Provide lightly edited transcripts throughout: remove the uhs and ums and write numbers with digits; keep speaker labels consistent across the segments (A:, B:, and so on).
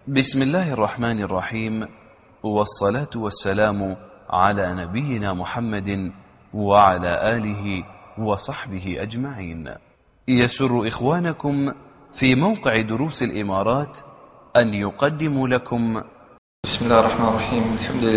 A: بسم الله الرحمن الرحيم، والصلاة والسلام على نبينا محمد وعلى آله وصحبه أجمعين. يسر إخوانكم في موقع دروس الإمارات أن يقدموا لكم
B: بسم الله الرحمن الرحيم.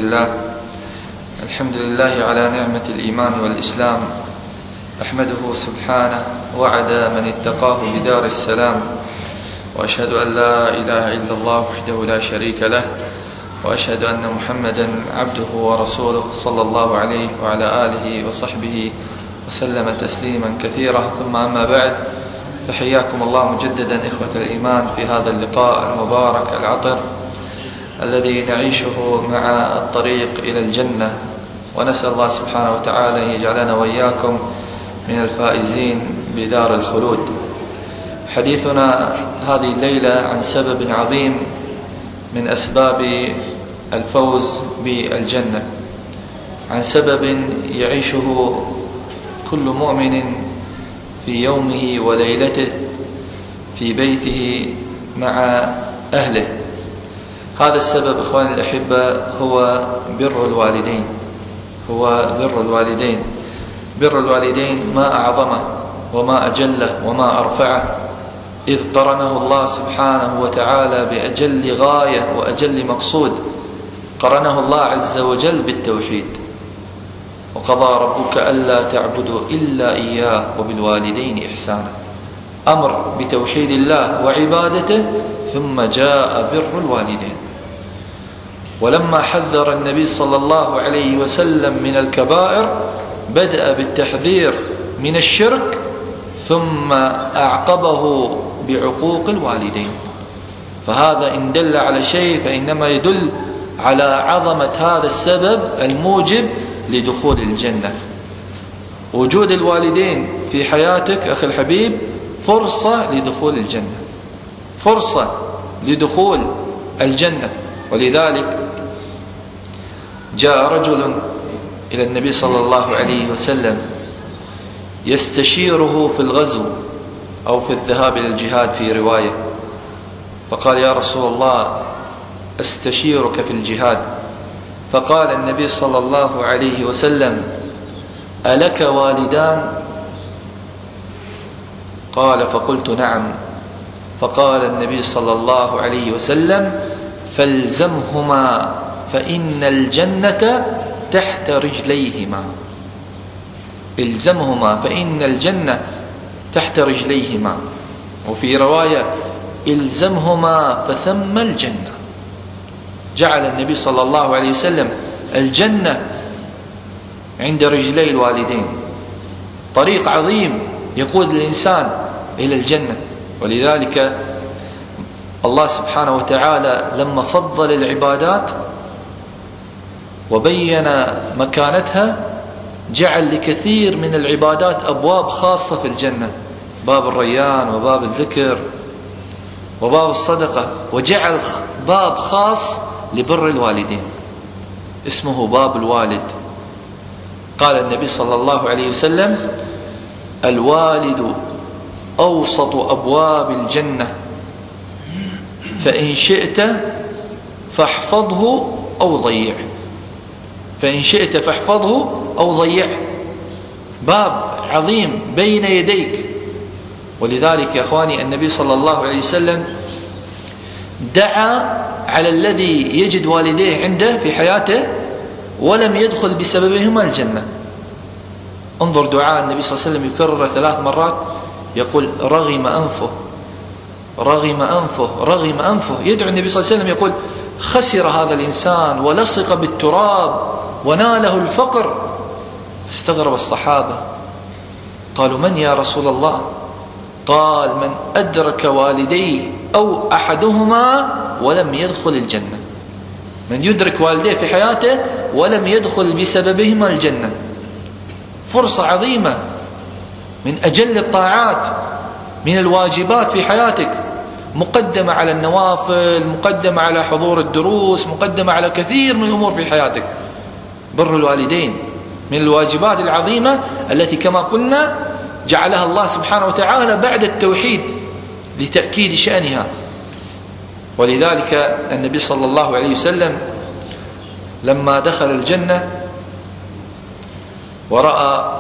B: الحمد لله على نعمة الإيمان والإسلام، أحمده سبحانه وعد من اتقاه بدار السلام، وأشهد أن لا إله إلا الله وحده لا شريك له، وأشهد أن محمدا عبده ورسوله صلى الله عليه وعلى آله وصحبه وسلم تسليما كثيرا. ثم أما بعد، فحياكم الله مجددا إخوة الإيمان في هذا اللقاء المبارك العطر الذي نعيشه مع الطريق إلى الجنة، ونسأل الله سبحانه وتعالى أن يجعلنا وإياكم من الفائزين بدار الخلود. حديثنا هذه الليلة عن سبب عظيم من أسباب الفوز بالجنة، عن سبب يعيشه كل مؤمن في يومه وليلته في بيته مع أهله. هذا السبب إخواني الأحبة هو بر الوالدين. بر الوالدين ما أعظمه وما أجله وما أرفعه، إذ قرنه الله سبحانه وتعالى بأجل غاية وأجل مقصود. قرنه الله عز وجل بالتوحيد، وقضى ربك ألا تعبدوا إلا إياه وبالوالدين إحسانا. أمر بتوحيد الله وعبادته، ثم جاء بر الوالدين. ولما حذر النبي صلى الله عليه وسلم من الكبائر، بدأ بالتحذير من الشرك، ثم أعقبه بعقوق الوالدين. فهذا إن دل على شيء فإنما يدل على عظمة هذا السبب الموجب لدخول الجنة. وجود الوالدين في حياتك أخي الحبيب فرصة لدخول الجنة، فرصة لدخول الجنة. ولذلك جاء رجل إلى النبي صلى الله عليه وسلم يستشيره في الغزو أو في الذهاب إلى الجهاد في رواية، فقال: يا رسول الله، أستشيرك في الجهاد. فقال النبي صلى الله عليه وسلم: ألك والدان؟ قال: فقلت نعم. فقال النبي صلى الله عليه وسلم: فالزمهما فإن الجنة تحت رجليهما. الزمهما فإن الجنة تحت رجليهما. وفي رواية: الزمهما فثم الجنة. جعل النبي صلى الله عليه وسلم الجنة عند رجلي الوالدين، طريق عظيم يقود الإنسان إلى الجنة. ولذلك الله سبحانه وتعالى لما فضل العبادات وبين مكانتها، جعل لكثير من العبادات أبواب خاصة في الجنة، باب الريان وباب الذكر وباب الصدقة، وجعل باب خاص لبر الوالدين اسمه باب الوالد. قال النبي صلى الله عليه وسلم: الوالد أوسط أبواب الجنة، فإن شئت فاحفظه أو ضيعه. فإن شئت فاحفظه أو ضيعه، باب عظيم بين يديك. ولذلك يا أخواني النبي صلى الله عليه وسلم دعا على الذي يجد والديه عنده في حياته ولم يدخل بسببهما الجنة. انظر دعاء النبي صلى الله عليه وسلم يكرر 3 مرات، يقول: رغم أنفه رغم أنفه رغم أنفه. يدعو النبي صلى الله عليه وسلم يقول: خسر هذا الإنسان ولصق بالتراب وناله الفقر. فاستغرب الصحابة، قالوا: من يا رسول الله؟ قال: من أدرك والديه أو أحدهما ولم يدخل الجنة. من يدرك والديه في حياته ولم يدخل بسببهما الجنة. فرصة عظيمة من أجل الطاعات، من الواجبات في حياتك، مقدمة على النوافل، مقدمة على حضور الدروس، مقدمة على كثير من الأمور في حياتك. بر الوالدين من الواجبات العظيمة التي كما قلنا جعلها الله سبحانه وتعالى بعد التوحيد لتأكيد شأنها. ولذلك النبي صلى الله عليه وسلم لما دخل الجنة ورأى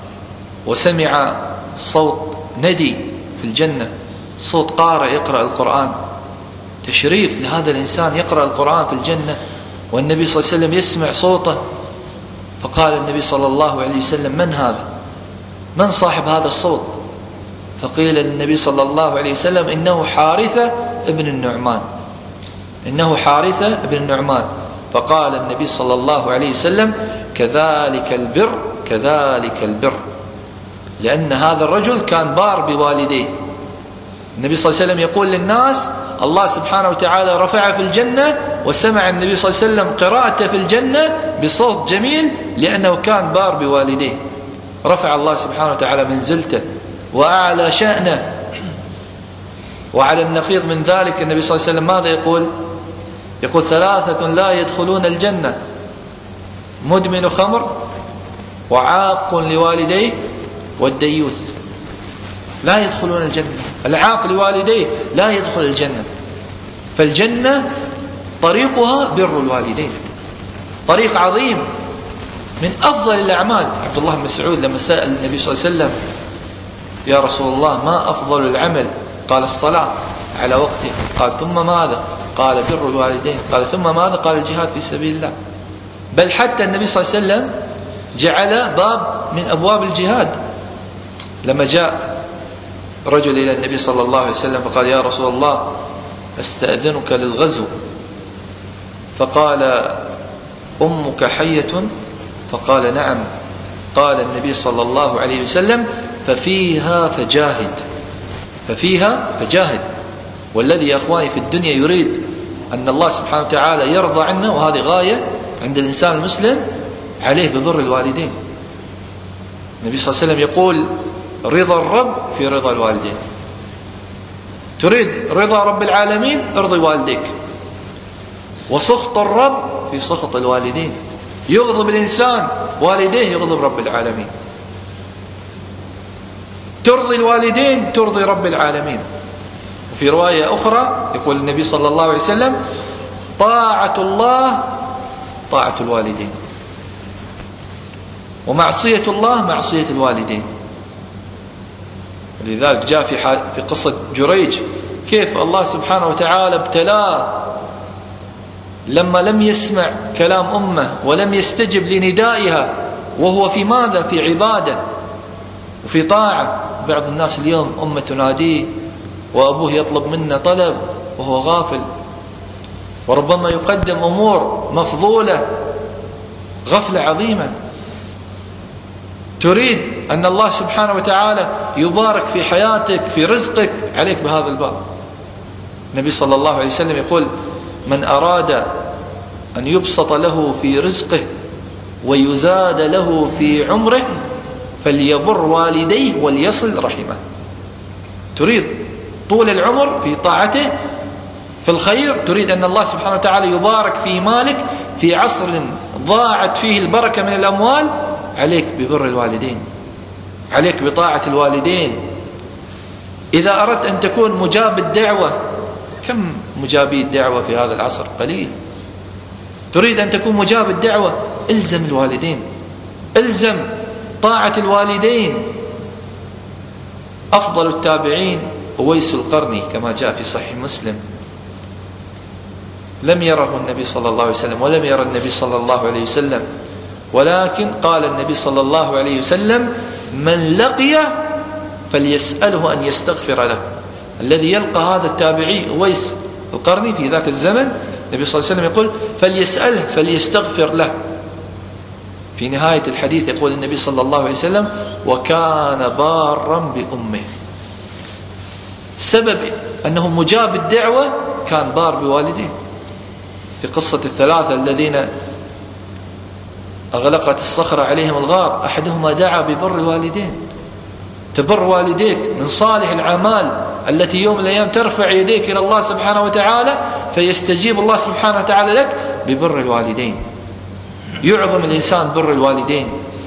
B: وسمع صوت ندي في الجنة، صوت قارئ يقرأ القرآن، تشريف لهذا الإنسان يقرأ القرآن في الجنة والنبي صلى الله عليه وسلم يسمع صوته. فقال النبي صلى الله عليه وسلم: من هذا؟ من صاحب هذا الصوت؟ فقيل للنبي صلى الله عليه وسلم: إنه حارثة ابن النعمان، إنه حارثة ابن النعمان. فقال النبي صلى الله عليه وسلم: كذلك البر، كذلك البر، لأن هذا الرجل كان بار بوالديه. النبي صلى الله عليه وسلم يقول للناس: الله سبحانه وتعالى رفع في الجنة، وسمع النبي صلى الله عليه وسلم قراءته في الجنة بصوت جميل لأنه كان بار بوالديه، رفع الله سبحانه وتعالى منزلته وأعلى شأنه. وعلى النقيض من ذلك النبي صلى الله عليه وسلم ماذا يقول؟ يقول: ثلاثة لا يدخلون الجنة: مدمن خمر، وعاق لوالديه، والديوث. لا يدخلون الجنة. العاق لوالديه لا يدخل الجنة. فالجنة طريقها بر الوالدين، طريق عظيم من أفضل الأعمال. عبد الله بن مسعود لما سأل النبي صلى الله عليه وسلم: يا رسول الله ما أفضل العمل؟ قال: الصلاة على وقتها. قال: ثم ماذا؟ قال: بر الوالدين. قال: ثم ماذا؟ قال: الجهاد في سبيل الله. بل حتى النبي صلى الله عليه وسلم جعل باب من أبواب الجهاد. لما جاء رجل إلى النبي صلى الله عليه وسلم فقال: يا رسول الله أستأذنك للغزو. فقال: أمك حية؟ فقال: نعم. قال النبي صلى الله عليه وسلم: ففيها فجاهد، ففيها فجاهد. والذي يا أخواني في الدنيا يريد أن الله سبحانه وتعالى يرضى عنا، وهذه غاية عند الإنسان المسلم، عليه ببر الوالدين. النبي صلى الله عليه وسلم يقول: رضا الرب في رضا الوالدين. تريد رضا رب العالمين، ارضي والديك. وسخط الرب في سخط الوالدين. يغضب الإنسان والديه، يغضب رب العالمين. ترضي الوالدين ترضي رب العالمين. وفي رواية أخرى يقول النبي صلى الله عليه وسلم: طاعة الله طاعة الوالدين، ومعصية الله معصية الوالدين. لذلك جاء في قصة جريج كيف الله سبحانه وتعالى ابتلاه لما لم يسمع كلام أمه ولم يستجب لندائها، وهو في ماذا؟ في عبادة وفي طاعة. بعض الناس اليوم أمه تناديه وأبوه يطلب منه طلب وهو غافل، وربما يقدم أمور مفضولة، غفلة عظيمة. تريد أن الله سبحانه وتعالى يبارك في حياتك في رزقك، عليك بهذا الباب. النبي صلى الله عليه وسلم يقول: من أراد أن يبسط له في رزقه ويزاد له في عمره فليبر والديه وليصل رحمه. تريد طول العمر في طاعته في الخير، تريد أن الله سبحانه وتعالى يبارك في مالك في عصر ضاعت فيه البركة من الأموال، عليك ببر الوالدين، عليك بطاعة الوالدين. إذا أردت أن تكون مجاب الدعوة، كم مجابي الدعوة في هذا العصر؟ قليل. تريد أن تكون مجاب الدعوة، إلزم الوالدين، إلزم طاعة الوالدين. أفضل التابعين أويس القرني كما جاء في صحيح مسلم، لم يره النبي صلى الله عليه وسلم ولم يرى النبي صلى الله عليه وسلم، ولكن قال النبي صلى الله عليه وسلم: من لقيه فليسأله أن يستغفر له. الذي يلقى هذا التابعي أويس القرني في ذاك الزمن، النبي صلى الله عليه وسلم يقول: فليسأله فليستغفر له. في نهاية الحديث يقول النبي صلى الله عليه وسلم: وكان بارا بأمه. سبب أنه مجاب الدعوة كان بار بوالديه. في قصة الثلاثة الذين أغلقت الصخرة عليهم الغار، أحدهما دعا ببر الوالدين. تبر والديك من صالح الأعمال التي يوم من الأيام ترفع يديك إلى الله سبحانه وتعالى فيستجيب الله سبحانه وتعالى لك ببر الوالدين. يعظم الإنسان بر الوالدين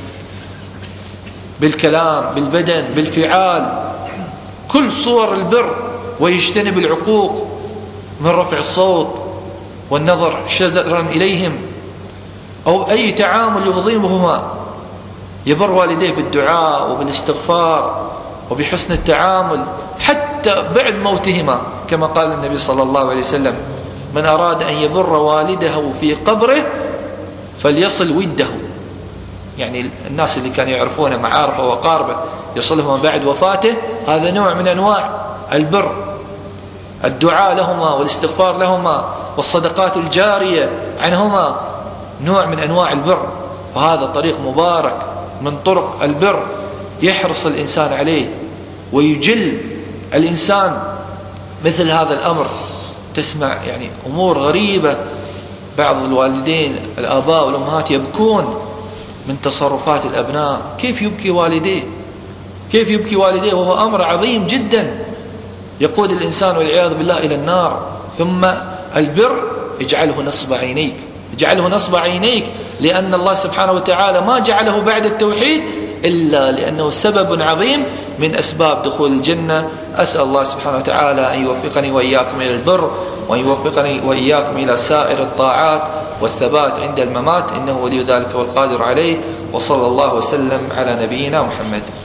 B: بالكلام، بالبدن، بالفعال، كل صور البر، ويجتنب العقوق من رفع الصوت والنظر شذرا إليهم أو أي تعامل يغضبهما، يبر والديه بالدعاء وبالاستغفار وبحسن التعامل حتى بعد موتهما، كما قال النبي صلى الله عليه وسلم: من أراد أن يبر والده في قبره فليصل وده. يعني الناس اللي كانوا يعرفونه معارفه وقاربه يصلهم بعد وفاته، هذا نوع من أنواع البر، الدعاء لهما والاستغفار لهما والصدقات الجارية عنهما نوع من أنواع البر. وهذا طريق مبارك من طرق البر يحرص الإنسان عليه ويجل الإنسان مثل هذا الأمر. تسمع يعني أمور غريبة، بعض الوالدين الآباء والأمهات يبكون من تصرفات الأبناء. كيف يبكي والديه؟ كيف يبكي والديه وهو أمر عظيم جدا يقود الإنسان والعياذ بالله إلى النار. ثم البر اجعله نصب عينيك، اجعله نصب عينيك، لأن الله سبحانه وتعالى ما جعله بعد التوحيد إلا لأنه سبب عظيم من أسباب دخول الجنة. أسأل الله سبحانه وتعالى أن يوفقني وإياكم إلى البر، وأن يوفقني وإياكم إلى سائر الطاعات والثبات عند الممات، إنه ولي ذلك والقادر عليه. وصلى الله وسلم على نبينا محمد.